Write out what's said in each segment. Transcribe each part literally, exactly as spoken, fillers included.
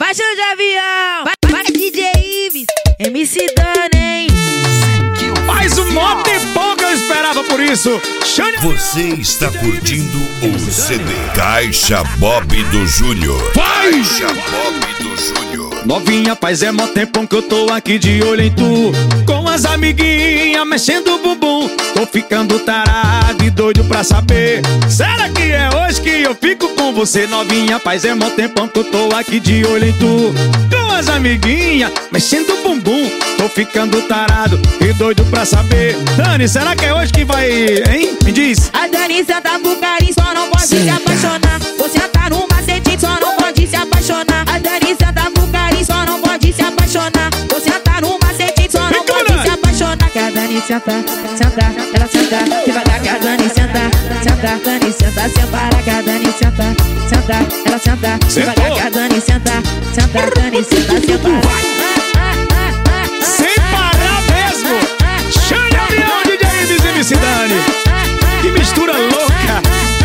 Baixa de avião, vai, vai D J Ives, M C Dani, hein? Mais um monte de bom que eu esperava por isso. Você está curtindo o C D Caixa Bob do Júnior. Caixa Bob do Júnior. Novinha, faz é mó tempão que eu tô aqui de olho em tu, com as amiguinhas mexendo o bumbum. Tô ficando tarado e doido pra saber, será que é hoje que eu fico com você? Novinha, faz é mó tempão que eu tô aqui de olho em tu, com as amiguinhas mexendo o bumbum. Tô ficando tarado e doido pra saber. Dani, será que é hoje que vai, hein? Me diz. A Dani senta pro carinho, só não pode se apaixonar. Você tá no macete, só não pode se apaixonar. A Dani senta pro carinho, só não pode se apaixonar. Você tá no macete, só não pode se apaixonar. Que a Dani senta, senta, ela senta devagar. Que a Dani senta, senta, Dani senta sem parar. Que a Dani senta, senta, ela senta devagar. Que a Dani senta, senta, Dani senta sem parar. Sem parar mesmo. Chame a avião, D J Ives e M C Dani. Que mistura louca.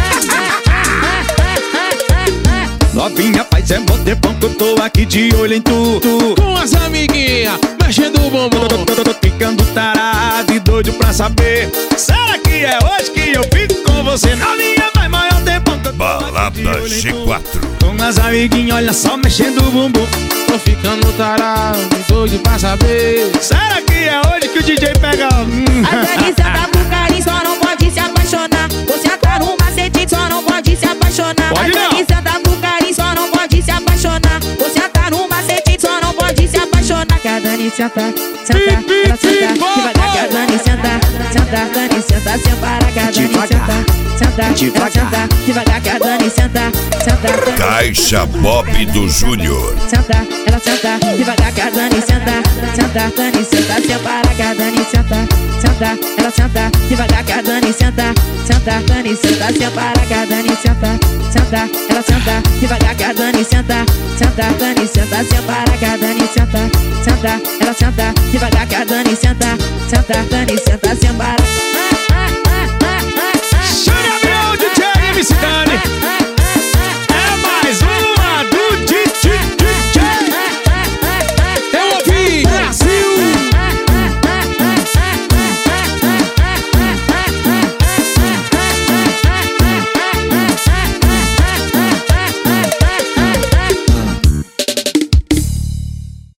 Novinha, faz é mó tempão que eu tô aqui de olho em tu, tu. Com as amiguinhas mexendo o bumbum. Tô, tô, tô, tô ficando tarado e doido pra saber, será que é hoje que eu fico com você? Novinha, faz maior tempão que eu tô Balada aqui de olho em G tu, quatro. com as amiguinhas, olha só, mexendo o bumbum. Tô ficando tarado e doido pra saber, será que é hoje que o D J pega? Hum. A Dani senta pro carinho, só não pode se apaixonar. Você tá no macete, só não pode se apaixonar. Pode a Dani não. senta pro carinho, só não pode se apaixonar. Você tá no macete, só não pode se apaixonar. Que a Dani senta, senta, ela senta devagar. Que a Dani senta, senta, Dani senta sem parar. Que a Dani senta, senta, ela senta devagar. Que a Dani senta, senta, Dani Caixa Bob do Júnior. senta, ela senta devagar. Que a Dani senta, senta, Dani senta sem parar. Que a Dani senta, senta, ela senta devagar. Que a Dani senta, senta, Dani senta sem parar. Que a Dani senta, senta, ela senta devagar. Que a Dani senta, senta, Dani senta sem parar. Que a Dani senta, senta, ela senta devagar. Que a Dani senta, senta, Dani senta sem parar.